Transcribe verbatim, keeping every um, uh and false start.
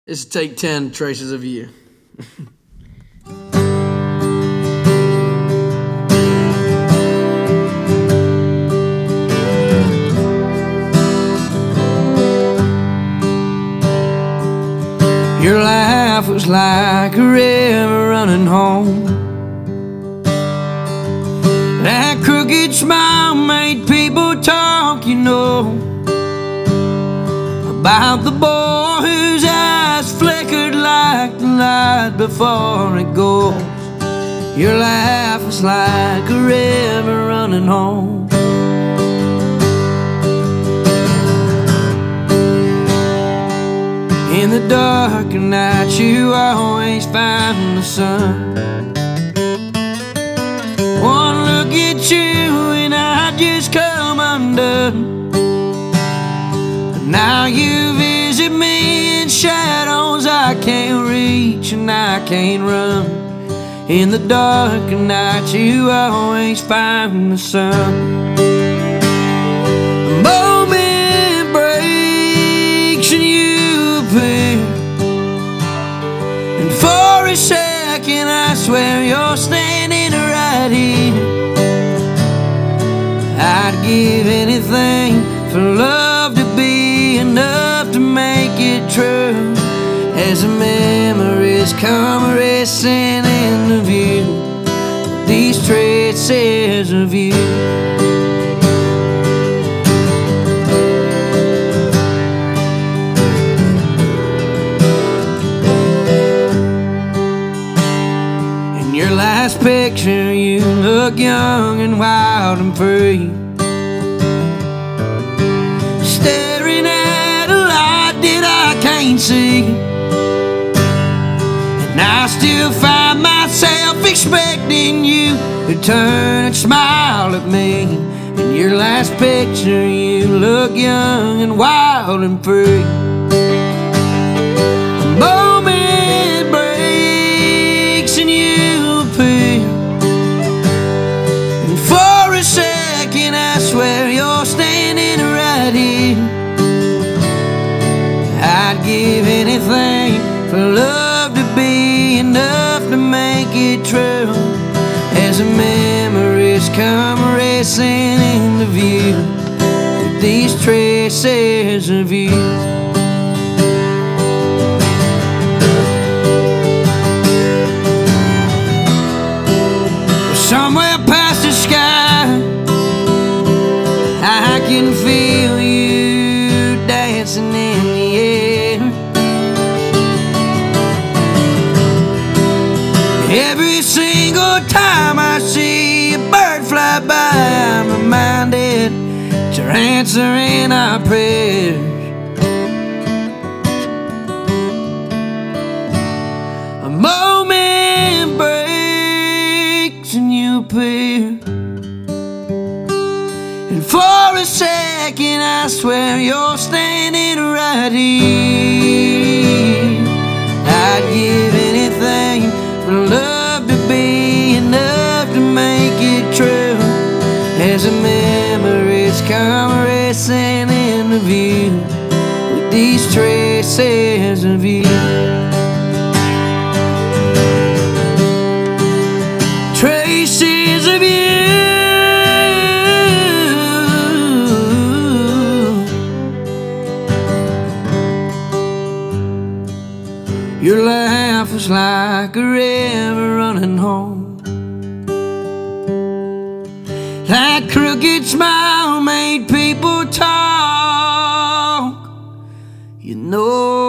It's Take ten, Traces of You. Your life was like a river running home. That crooked smile made people talk, you know, about the boy whose eyes flickered like the light before it goes. Your life was like a river running home. In the dark of night you always find the sun. One look at you and I just come undone. But now you visit me in shadows I can't reach and I can't run. In the dark of night you always find the sun. A moment breaks and you appear, and for a second I swear you're standing right here. I'd give anything for love to be enough to make it true, as the memories come racing into view, these traces of you. In your last picture you look young and wild and free, staring at a light that I can't see. And I still find myself expecting you to turn and smile at me. In your last picture you look young and wild and free. A moment breaks and you appear, and for a second I swear you're standing right here. I'd give anything for love to be enough to make it true, as the memories come racing into view, with these traces of you. Somewhere past the sky I can feel you dancing in the air. Every single time I see a bird fly by, I'm reminded that you're answering our prayers. A moment breaks and you appear, and for a second I swear you're standing right here. I'd give anything for love to be enough to make it true, as the memories come racing into view, with these traces of you. Traces of you. Your laugh was like a river running home. That crooked smile made people talk, you know.